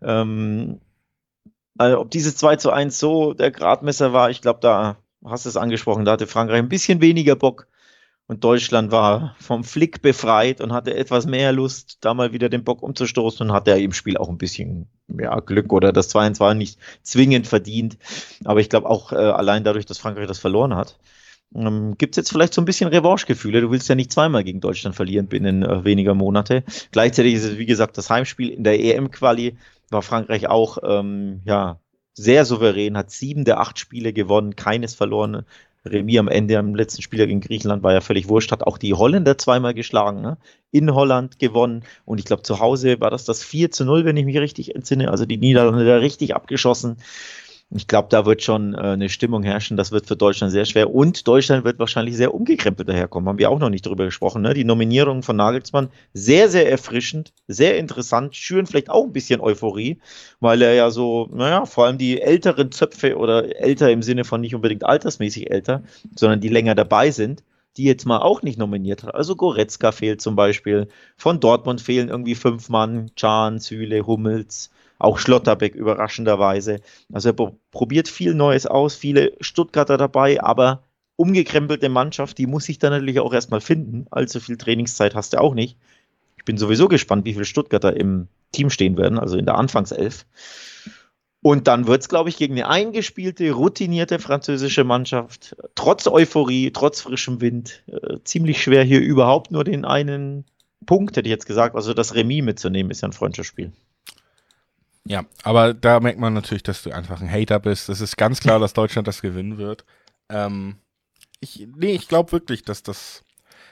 also ob dieses 2:1 so der Gradmesser war, ich glaube, da hast du es angesprochen, da hatte Frankreich ein bisschen weniger Bock und Deutschland war vom Flick befreit und hatte etwas mehr Lust, da mal wieder den Bock umzustoßen und hatte im Spiel auch ein bisschen Glück oder das 2:1 war nicht zwingend verdient, aber ich glaube auch allein dadurch, dass Frankreich das verloren hat, gibt es jetzt vielleicht so ein bisschen Revanchegefühle. Du willst ja nicht zweimal gegen Deutschland verlieren binnen weniger Monate. Gleichzeitig ist es, wie gesagt, das Heimspiel in der EM-Quali war Frankreich auch sehr souverän, hat 7 der 8 Spiele gewonnen, keines verloren. Remis am Ende, am letzten Spieler gegen Griechenland war ja völlig wurscht, hat auch die Holländer zweimal geschlagen, ne? In Holland gewonnen und ich glaube zu Hause war das 4:0, wenn ich mich richtig entsinne, also die Niederlande da richtig abgeschossen. Ich glaube, da wird schon eine Stimmung herrschen, das wird für Deutschland sehr schwer und Deutschland wird wahrscheinlich sehr umgekrempelt daherkommen, haben wir auch noch nicht drüber gesprochen, ne? Die Nominierung von Nagelsmann, sehr, sehr erfrischend, sehr interessant, schüren vielleicht auch ein bisschen Euphorie, weil er ja so, vor allem die älteren Zöpfe oder älter im Sinne von nicht unbedingt altersmäßig älter, sondern die länger dabei sind, die jetzt mal auch nicht nominiert hat. Also Goretzka fehlt zum Beispiel, von Dortmund fehlen irgendwie 5 Mann, Can, Süle, Hummels, auch Schlotterbeck überraschenderweise. Also er probiert viel Neues aus, viele Stuttgarter dabei, aber umgekrempelte Mannschaft, die muss sich dann natürlich auch erstmal finden. Allzu viel Trainingszeit hast du auch nicht. Ich bin sowieso gespannt, wie viele Stuttgarter im Team stehen werden, also in der Anfangself. Und dann wird es, glaube ich, gegen eine eingespielte, routinierte französische Mannschaft, trotz Euphorie, trotz frischem Wind, ziemlich schwer hier überhaupt nur den einen Punkt, hätte ich jetzt gesagt, also das Remis mitzunehmen, ist ja ein Freundschaftsspiel. Ja, aber da merkt man natürlich, dass du einfach ein Hater bist. Es ist ganz klar, dass Deutschland das gewinnen wird. Ich glaube wirklich, dass das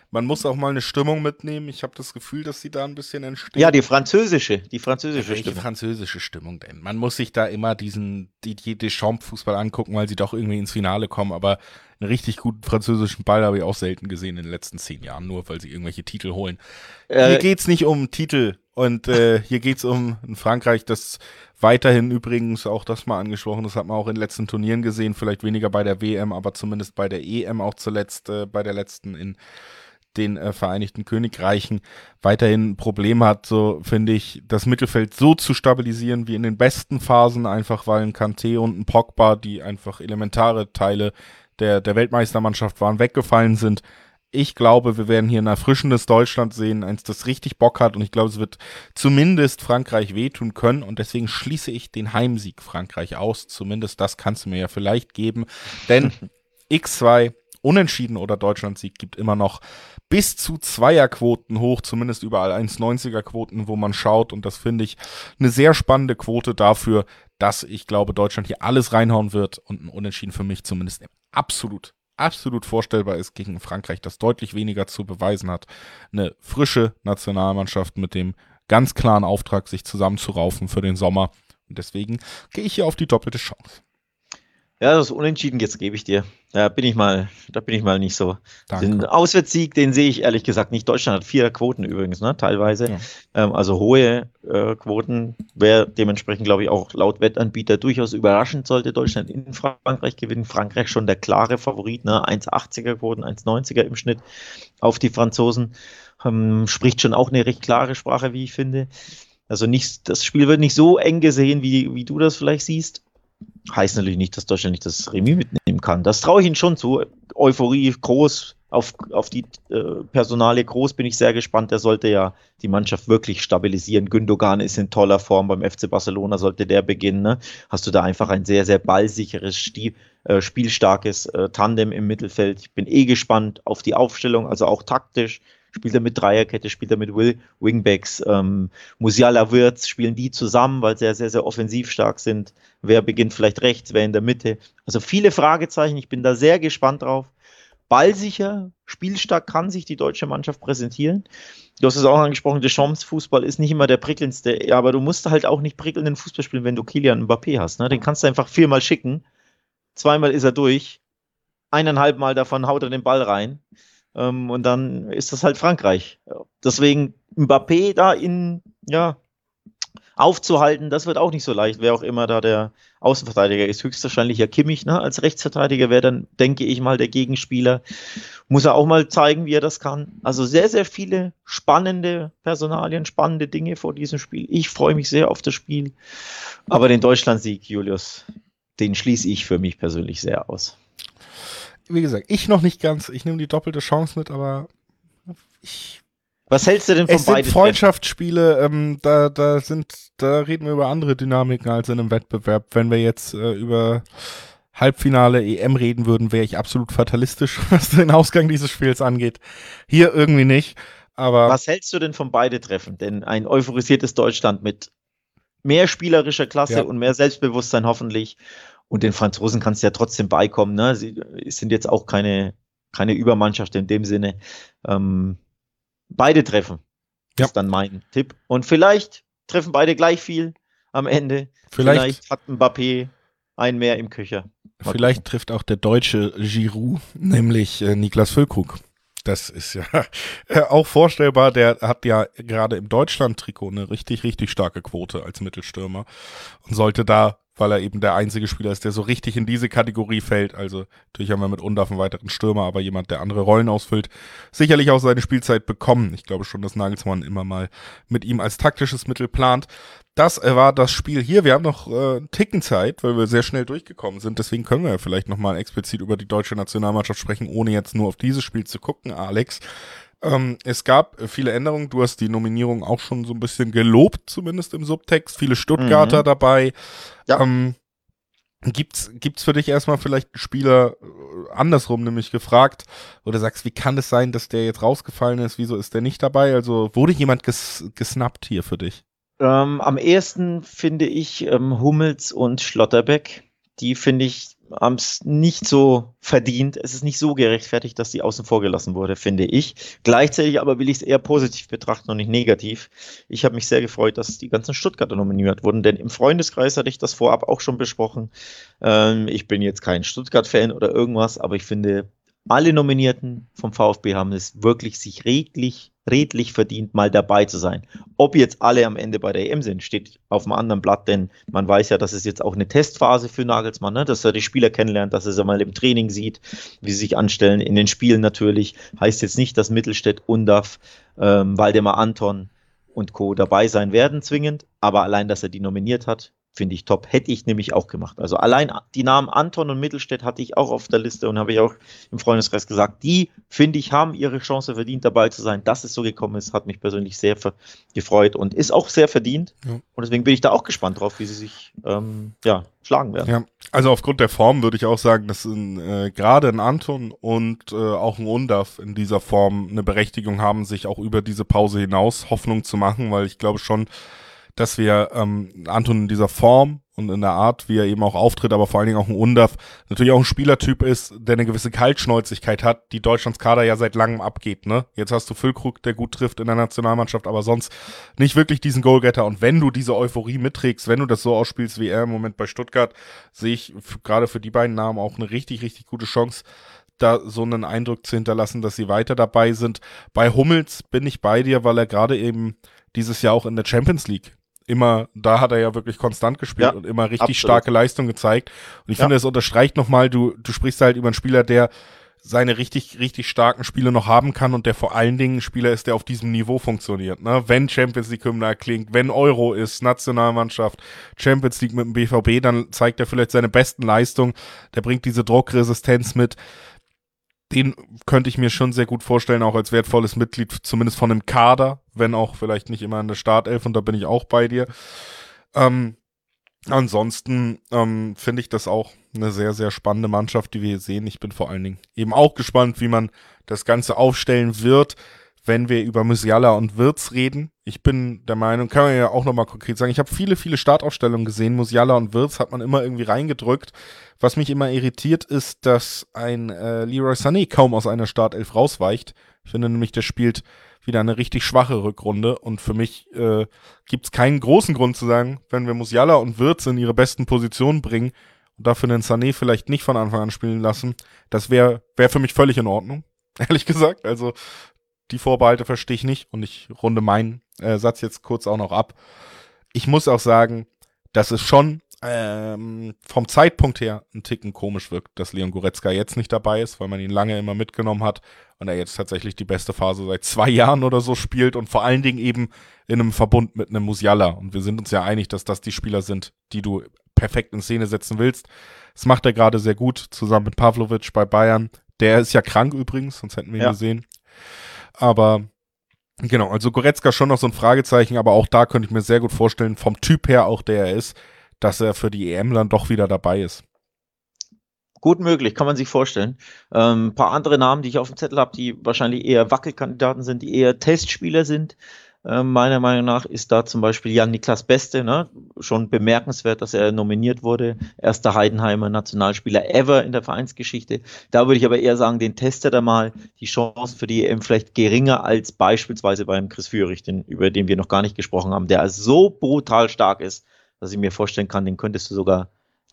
Man muss auch mal eine Stimmung mitnehmen. Ich habe das Gefühl, dass sie da ein bisschen entsteht. Ja, die französische Welche Stimme. französische Stimmung denn? Man muss sich da immer die Deschamps-Fußball angucken, weil sie doch irgendwie ins Finale kommen, aber einen richtig guten französischen Ball habe ich auch selten gesehen in den letzten 10 Jahren, nur weil sie irgendwelche Titel holen. Hier geht's nicht um Titel und hier geht's um ein Frankreich, das weiterhin übrigens, auch das mal angesprochen, das hat man auch in den letzten Turnieren gesehen, vielleicht weniger bei der WM, aber zumindest bei der EM auch zuletzt, bei der letzten in den Vereinigten Königreichen weiterhin ein Problem hat, so finde ich, das Mittelfeld so zu stabilisieren wie in den besten Phasen, einfach weil ein Kanté und ein Pogba, die einfach elementare Teile der Weltmeistermannschaft waren, weggefallen sind. Ich glaube, wir werden hier ein erfrischendes Deutschland sehen, eins, das richtig Bock hat, und ich glaube, es wird zumindest Frankreich wehtun können, und deswegen schließe ich den Heimsieg Frankreich aus. Zumindest das kannst du mir ja vielleicht geben, denn X2 Unentschieden oder Deutschlandsieg gibt immer noch bis zu Zweierquoten hoch, zumindest überall 1,90er Quoten, wo man schaut, und das finde ich eine sehr spannende Quote dafür, dass ich glaube, Deutschland hier alles reinhauen wird, und ein Unentschieden für mich zumindest absolut vorstellbar ist gegen Frankreich, das deutlich weniger zu beweisen hat. Eine frische Nationalmannschaft mit dem ganz klaren Auftrag, sich zusammenzuraufen für den Sommer, und deswegen gehe ich hier auf die doppelte Chance. Ja, das Unentschieden, jetzt gebe ich dir. Da bin ich mal nicht so. Danke. Den Auswärtssieg, den sehe ich ehrlich gesagt nicht. Deutschland hat 4er Quoten übrigens, ne, teilweise. Ja. Also hohe Quoten. Wäre dementsprechend, glaube ich, auch laut Wettanbieter durchaus überraschend, sollte Deutschland in Frankreich gewinnen. Frankreich schon der klare Favorit, ne? 1,80er Quoten, 1,90er im Schnitt auf die Franzosen. Spricht schon auch eine recht klare Sprache, wie ich finde. Also das Spiel wird nicht so eng gesehen, wie du das vielleicht siehst. Heißt natürlich nicht, dass Deutschland nicht das Remis mitnehmen kann. Das traue ich ihnen schon zu. Euphorie groß, auf die Personalie groß, bin ich sehr gespannt. Der sollte ja die Mannschaft wirklich stabilisieren. Gündogan ist in toller Form beim FC Barcelona, sollte der beginnen. Ne? Hast du da einfach ein sehr, sehr ballsicheres, spielstarkes Tandem im Mittelfeld. Ich bin gespannt auf die Aufstellung, also auch taktisch. Spielt er mit Dreierkette, spielt er mit Wingbacks, Musiala, Wirtz, spielen die zusammen, weil sie ja sehr, sehr offensiv stark sind. Wer beginnt vielleicht rechts, wer in der Mitte? Also viele Fragezeichen, ich bin da sehr gespannt drauf. Ballsicher, spielstark kann sich die deutsche Mannschaft präsentieren. Du hast es auch angesprochen, Deschamps Fußball ist nicht immer der prickelndste, ja, aber du musst halt auch nicht prickelnden Fußball spielen, wenn du Kylian Mbappé hast. Ne? Den kannst du einfach 4-mal schicken, 2-mal ist er durch, 1,5 Mal davon haut er den Ball rein. Und dann ist das halt Frankreich. Deswegen Mbappé da aufzuhalten, das wird auch nicht so leicht. Wer auch immer da der Außenverteidiger ist, höchstwahrscheinlich ja Kimmich, ne? Als Rechtsverteidiger wäre dann, denke ich mal, der Gegenspieler. Muss er auch mal zeigen, wie er das kann. Also sehr, sehr viele spannende Personalien, spannende Dinge vor diesem Spiel. Ich freue mich sehr auf das Spiel. Aber den Deutschlandsieg, Julius, den schließe ich für mich persönlich sehr aus. Wie gesagt, ich noch nicht ganz. Ich nehme die doppelte Chance mit, aber was hältst du denn von beiden? Es sind Freundschaftsspiele, da reden wir über andere Dynamiken als in einem Wettbewerb. Wenn wir jetzt über Halbfinale EM reden würden, wäre ich absolut fatalistisch, was den Ausgang dieses Spiels angeht. Hier irgendwie nicht, aber... Was hältst du denn von beide Treffen? Denn ein euphorisiertes Deutschland mit mehr spielerischer Klasse und mehr Selbstbewusstsein hoffentlich. Und den Franzosen kannst du ja trotzdem beikommen. Ne? Sie sind jetzt auch keine Übermannschaft in dem Sinne. Beide treffen, ist dann mein Tipp. Und vielleicht treffen beide gleich viel am Ende. Vielleicht hat Mbappé einen mehr im Köcher. Vielleicht trifft auch der deutsche Giroud, nämlich Niklas Füllkrug. Das ist ja auch vorstellbar. Der hat ja gerade im Deutschland-Trikot eine richtig, richtig starke Quote als Mittelstürmer und sollte da, weil er eben der einzige Spieler ist, der so richtig in diese Kategorie fällt, also natürlich haben wir mit Undaff einen weiteren Stürmer, aber jemand, der andere Rollen ausfüllt, sicherlich auch seine Spielzeit bekommen. Ich glaube schon, dass Nagelsmann immer mal mit ihm als taktisches Mittel plant. Das war das Spiel hier. Wir haben noch einen Ticken Zeit, weil wir sehr schnell durchgekommen sind. Deswegen können wir ja vielleicht nochmal explizit über die deutsche Nationalmannschaft sprechen, ohne jetzt nur auf dieses Spiel zu gucken, Alex. Es gab viele Änderungen. Du hast die Nominierung auch schon so ein bisschen gelobt, zumindest im Subtext. Viele Stuttgarter dabei. Ja. Gibt's für dich erstmal vielleicht einen Spieler andersrum nämlich gefragt, wo du sagst, wie kann es sein, dass der jetzt rausgefallen ist? Wieso ist der nicht dabei? Also wurde jemand gesnappt hier für dich? Am ehesten finde ich Hummels und Schlotterbeck. Die finde ich haben es nicht so verdient. Es ist nicht so gerechtfertigt, dass die außen vor gelassen wurde, finde ich. Gleichzeitig aber will ich es eher positiv betrachten und nicht negativ. Ich habe mich sehr gefreut, dass die ganzen Stuttgarter nominiert wurden, denn im Freundeskreis hatte ich das vorab auch schon besprochen. Ich bin jetzt kein Stuttgart-Fan oder irgendwas, aber ich finde, alle Nominierten vom VfB haben es wirklich sich redlich verdient, mal dabei zu sein. Ob jetzt alle am Ende bei der EM sind, steht auf einem anderen Blatt, denn man weiß ja, dass es jetzt auch eine Testphase für Nagelsmann, ne? Dass er die Spieler kennenlernt, dass er sie mal im Training sieht, wie sie sich anstellen, in den Spielen natürlich. Heißt jetzt nicht, dass Mittelstädt, Undav, Waldemar Anton und Co. dabei sein werden zwingend, aber allein, dass er die nominiert hat, finde ich top. Hätte ich nämlich auch gemacht. Also allein die Namen Anton und Mittelstädt hatte ich auch auf der Liste und habe ich auch im Freundeskreis gesagt, die, finde ich, haben ihre Chance verdient, dabei zu sein. Dass es so gekommen ist, hat mich persönlich sehr gefreut und ist auch sehr verdient. Ja. Und deswegen bin ich da auch gespannt drauf, wie sie sich schlagen werden. Ja, also aufgrund der Form würde ich auch sagen, dass gerade ein Anton und auch ein Undav in dieser Form eine Berechtigung haben, sich auch über diese Pause hinaus Hoffnung zu machen, weil ich glaube schon, dass wir Anton in dieser Form und in der Art, wie er eben auch auftritt, aber vor allen Dingen auch ein Undav, natürlich auch ein Spielertyp ist, der eine gewisse Kaltschnäuzigkeit hat, die Deutschlands Kader ja seit langem abgeht, ne? Jetzt hast du Füllkrug, der gut trifft in der Nationalmannschaft, aber sonst nicht wirklich diesen Goalgetter. Und wenn du diese Euphorie mitträgst, wenn du das so ausspielst wie er im Moment bei Stuttgart, sehe ich gerade für die beiden Namen auch eine richtig gute Chance, da so einen Eindruck zu hinterlassen, dass sie weiter dabei sind. Bei Hummels bin ich bei dir, weil er gerade eben dieses Jahr auch in der Champions League da hat er ja wirklich konstant gespielt und immer richtig starke Leistung gezeigt. Und ich finde, das unterstreicht nochmal, du sprichst halt über einen Spieler, der seine richtig starken Spiele noch haben kann und der vor allen Dingen ein Spieler ist, der auf diesem Niveau funktioniert. Ne? Wenn Champions League-Hymne erklingt, wenn Euro ist, Nationalmannschaft, Champions League mit dem BVB, dann zeigt er vielleicht seine besten Leistungen. Der bringt diese Druckresistenz mit. Den könnte ich mir schon sehr gut vorstellen, auch als wertvolles Mitglied, zumindest von einem Kader, wenn auch vielleicht nicht immer in der Startelf, und da bin ich auch bei dir. Ansonsten finde ich das auch eine sehr spannende Mannschaft, die wir hier sehen. Ich bin vor allen Dingen eben auch gespannt, wie man das Ganze aufstellen wird, wenn wir über Musiala und Wirtz reden. Ich bin der Meinung, kann man ja auch nochmal konkret sagen, ich habe viele Startaufstellungen gesehen. Musiala und Wirtz hat man immer irgendwie reingedrückt. Was mich immer irritiert, ist, dass ein Leroy Sané kaum aus einer Startelf rausweicht. Ich finde nämlich, der spielt wieder eine richtig schwache Rückrunde und für mich gibt es keinen großen Grund zu sagen, wenn wir Musiala und Wirtz in ihre besten Positionen bringen und dafür einen Sané vielleicht nicht von Anfang an spielen lassen, das wäre für mich völlig in Ordnung, ehrlich gesagt. Also die Vorbehalte verstehe ich nicht und ich runde meinen Satz jetzt kurz auch noch ab. Ich muss auch sagen, dass es schon vom Zeitpunkt her ein Ticken komisch wirkt, dass Leon Goretzka jetzt nicht dabei ist, weil man ihn lange immer mitgenommen hat und er jetzt tatsächlich die beste Phase seit 2 Jahren oder so spielt und vor allen Dingen eben in einem Verbund mit einem Musiala. Und wir sind uns ja einig, dass das die Spieler sind, die du perfekt in Szene setzen willst. Das macht er gerade sehr gut, zusammen mit Pavlovic bei Bayern. Der ist ja krank übrigens, sonst hätten wir ihn gesehen. Aber genau, also Goretzka schon noch so ein Fragezeichen, aber auch da könnte ich mir sehr gut vorstellen, vom Typ her auch der er ist, dass er für die EM dann doch wieder dabei ist. Gut möglich, kann man sich vorstellen. Ein paar andere Namen, die ich auf dem Zettel habe, die wahrscheinlich eher Wackelkandidaten sind, die eher Testspieler sind. Meiner Meinung nach ist da zum Beispiel Jan-Niklas Beste, ne? Schon bemerkenswert, dass er nominiert wurde. Erster Heidenheimer Nationalspieler ever in der Vereinsgeschichte. Da würde ich aber eher sagen, den testet er mal. Die Chancen für die EM vielleicht geringer als beispielsweise beim Chris Führich, über den wir noch gar nicht gesprochen haben, der so brutal stark ist, dass ich mir vorstellen kann, den könntest du sogar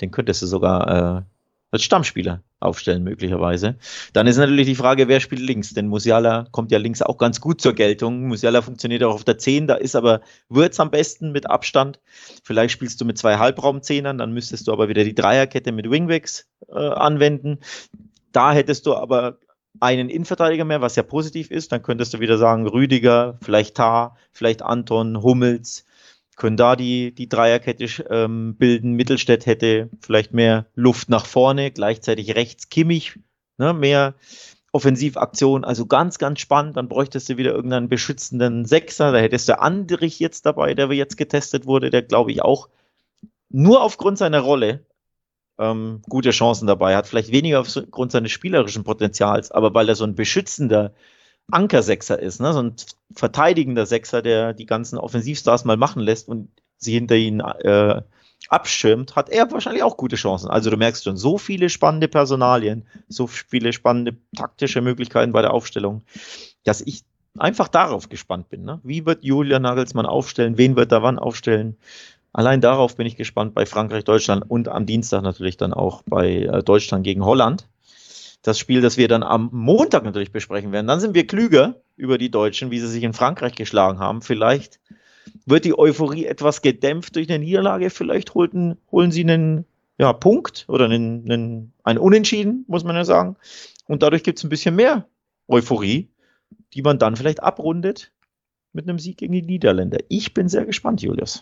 als Stammspieler aufstellen, möglicherweise. Dann ist natürlich die Frage, wer spielt links? Denn Musiala kommt ja links auch ganz gut zur Geltung. Musiala funktioniert auch auf der 10, da ist aber Wirtz am besten mit Abstand. Vielleicht spielst du mit 2 Halbraumzehnern, dann müsstest du aber wieder die Dreierkette mit Wingbacks anwenden. Da hättest du aber einen Innenverteidiger mehr, was ja positiv ist. Dann könntest du wieder sagen, Rüdiger, vielleicht Tah, vielleicht Anton, Hummels, können da die Dreierkette bilden. Mittelstädt hätte vielleicht mehr Luft nach vorne, gleichzeitig rechts Kimmich, ne, mehr Offensivaktion, also ganz spannend. Dann bräuchtest du wieder irgendeinen beschützenden Sechser, da hättest du Andrich jetzt dabei, der jetzt getestet wurde, der glaube ich auch nur aufgrund seiner Rolle gute Chancen dabei hat, vielleicht weniger aufgrund seines spielerischen Potenzials, aber weil er so ein beschützender Anker-Sechser ist, ne? So ein verteidigender Sechser, der die ganzen Offensivstars mal machen lässt und sie hinter ihn abschirmt, hat er wahrscheinlich auch gute Chancen. Also du merkst schon, so viele spannende Personalien, so viele spannende taktische Möglichkeiten bei der Aufstellung, dass ich einfach darauf gespannt bin. Ne? Wie wird Julian Nagelsmann aufstellen? Wen wird er wann aufstellen? Allein darauf bin ich gespannt bei Frankreich, Deutschland und am Dienstag natürlich dann auch bei Deutschland gegen Holland. Das Spiel, das wir dann am Montag natürlich besprechen werden. Dann sind wir klüger über die Deutschen, wie sie sich in Frankreich geschlagen haben. Vielleicht wird die Euphorie etwas gedämpft durch eine Niederlage. Vielleicht holen sie einen Punkt oder ein Unentschieden, muss man ja sagen. Und dadurch gibt es ein bisschen mehr Euphorie, die man dann vielleicht abrundet mit einem Sieg gegen die Niederländer. Ich bin sehr gespannt, Julius.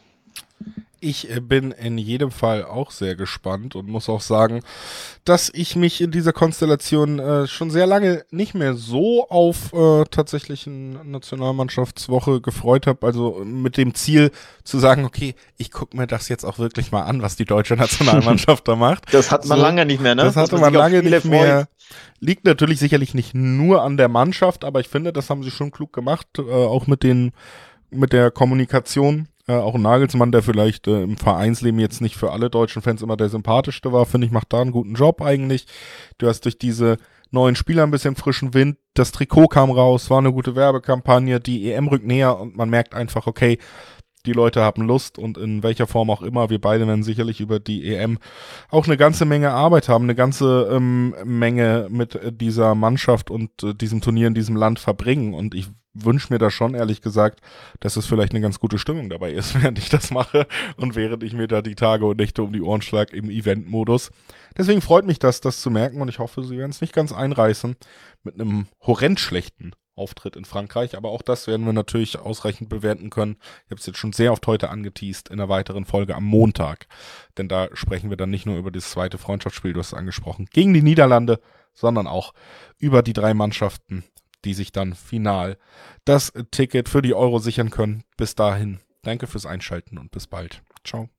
Ich bin in jedem Fall auch sehr gespannt und muss auch sagen, dass ich mich in dieser Konstellation schon sehr lange nicht mehr so auf tatsächlich eine Nationalmannschaftswoche gefreut habe. Also mit dem Ziel zu sagen, okay, ich gucke mir das jetzt auch wirklich mal an, was die deutsche Nationalmannschaft da macht. Das hat man lange nicht mehr, ne? Das hatte man lange nicht mehr. Liegt natürlich sicherlich nicht nur an der Mannschaft, aber ich finde, das haben sie schon klug gemacht, auch mit der Kommunikation. Auch ein Nagelsmann, der vielleicht im Vereinsleben jetzt nicht für alle deutschen Fans immer der sympathischste war, finde ich, macht da einen guten Job eigentlich. Du hast durch diese neuen Spieler ein bisschen frischen Wind, das Trikot kam raus, war eine gute Werbekampagne, die EM rückt näher und man merkt einfach, okay, die Leute haben Lust und in welcher Form auch immer, wir beide werden sicherlich über die EM auch eine ganze Menge Arbeit haben, eine ganze Menge mit dieser Mannschaft und diesem Turnier in diesem Land verbringen und ich wünsche mir da schon, ehrlich gesagt, dass es vielleicht eine ganz gute Stimmung dabei ist, während ich das mache und während ich mir da die Tage und Nächte um die Ohren schlage im Event-Modus. Deswegen freut mich das zu merken und ich hoffe, sie werden es nicht ganz einreißen mit einem horrend schlechten Auftritt in Frankreich, aber auch das werden wir natürlich ausreichend bewerten können. Ich habe es jetzt schon sehr oft heute angeteast in einer weiteren Folge am Montag, denn da sprechen wir dann nicht nur über das zweite Freundschaftsspiel, du hast es angesprochen, gegen die Niederlande, sondern auch über die 3 Mannschaften, die sich dann final das Ticket für die Euro sichern können. Bis dahin, danke fürs Einschalten und bis bald. Ciao.